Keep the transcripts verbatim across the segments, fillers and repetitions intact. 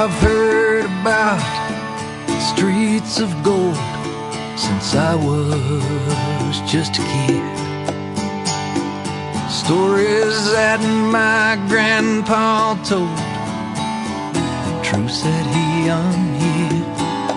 I've heard about streets of gold since I was just a kid. Stories that my grandpa told, truths that he unhid.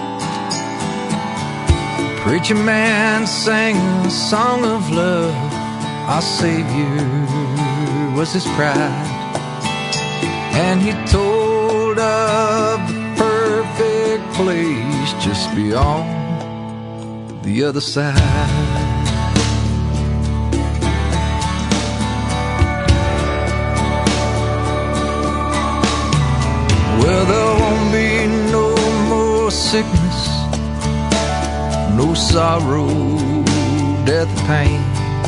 Preacher man sang a song of love, our Savior was his pride. And he told of the perfect place just beyond the other side. Well, there won't be no more sickness, no sorrow, death, or pain.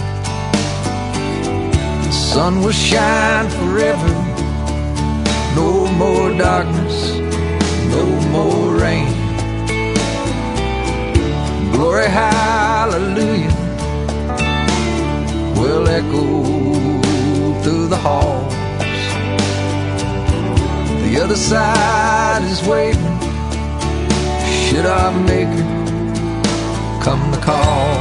The sun will shine forever, no more darkness, no more rain. Glory, hallelujah will echo through the halls. The other side is waiting, should our Maker come to call.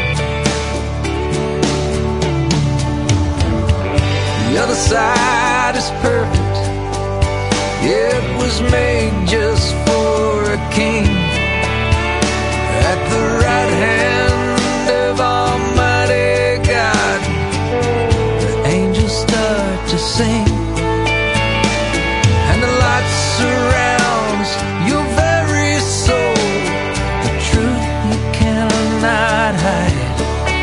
The other side is perfect, it was made just for a king. At the right hand of Almighty God, the angels start to sing, and the light surrounds your very soul. The truth you cannot hide.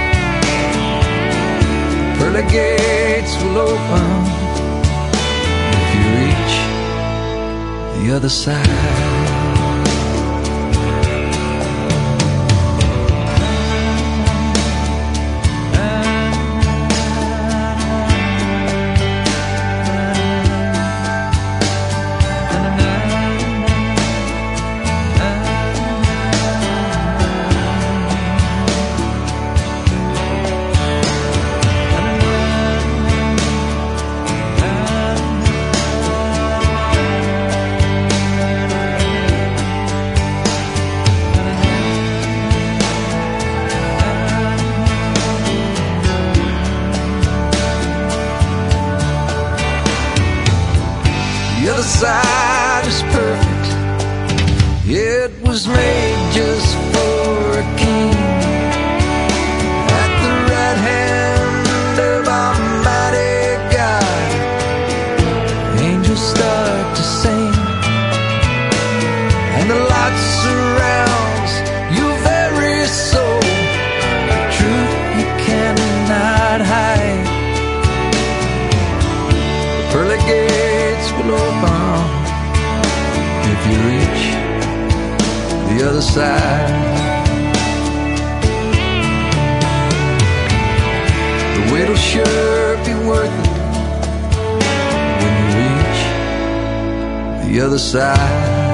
Pearly gates will open if you reach the other side. The other side is perfect, it was made just for a king. At the right hand of Almighty God, angels start to sing, and the light surrounds your very soul. The truth you cannot hide. The pearly gates will open if you reach the other side. The wait'll sure be worth it when you reach the other side.